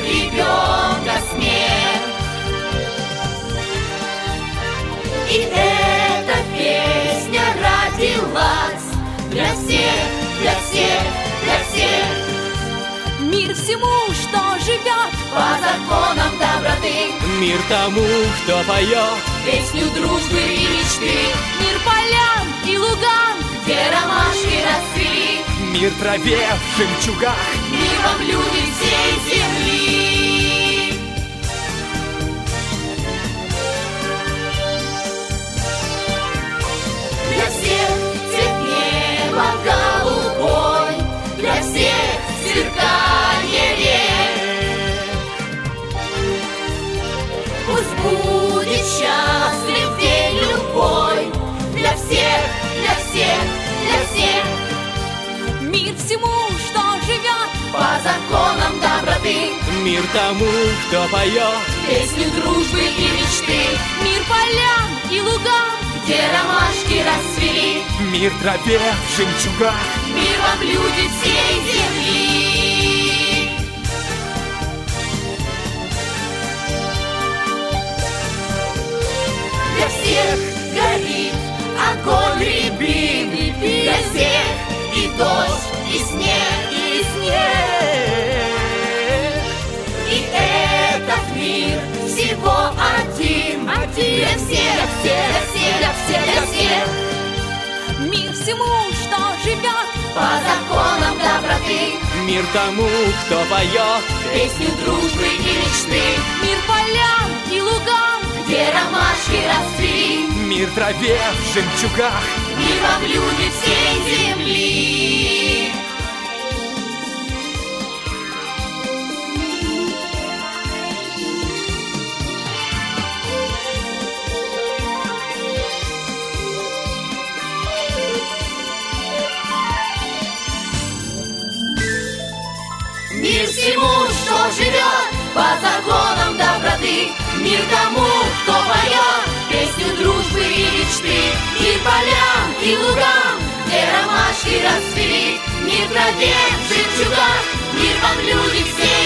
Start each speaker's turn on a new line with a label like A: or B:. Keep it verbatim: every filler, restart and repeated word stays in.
A: ребенка смех. И эта песня родилась для всех, для всех, для всех.
B: Мир всему, что живет
A: по законам доброты.
C: Мир тому, кто поет
A: песню дружбы и мечты.
B: Мир полям и лугам,
A: где ромашки расцвели.
C: Мир траве в жемчугах.
A: Мир вам, люди всей земли. Для всех цвет неба голубой, для всех сверканье рек. Пусть будет счастлив день любой, для всех, для всех, для всех.
B: Мир всему, что живет
A: по законам доброты.
C: Мир тому, кто поет
A: песню дружбы и мечты.
B: Мир полям и лугам,
A: где ромашки расцвели.
C: Мир траве в жемчугах.
A: Мир вам, люди всей земли. Для всех горит огонь рябин, для всех и дождь, и снег,
C: И снег.
A: и этот мир всего один.
B: Один.
A: Для всех, для всех, для всех, для всех.
B: мир всему, что живет
A: По законам доброты.
C: Мир тому, кто поет
A: Песню дружбы и мечты.
B: Мир полям и лугам,
A: Где ромашки расцвели.
C: Мир траве в жемчугах.
A: Мир вам, люди всей земли. Мир всему, что живет по законам доброты. Мир тому, кто поет песню дружбы и мечты. Мир полям и лугам, где ромашки расцвели. Мир траве в жемчугах. Мир вам, люди все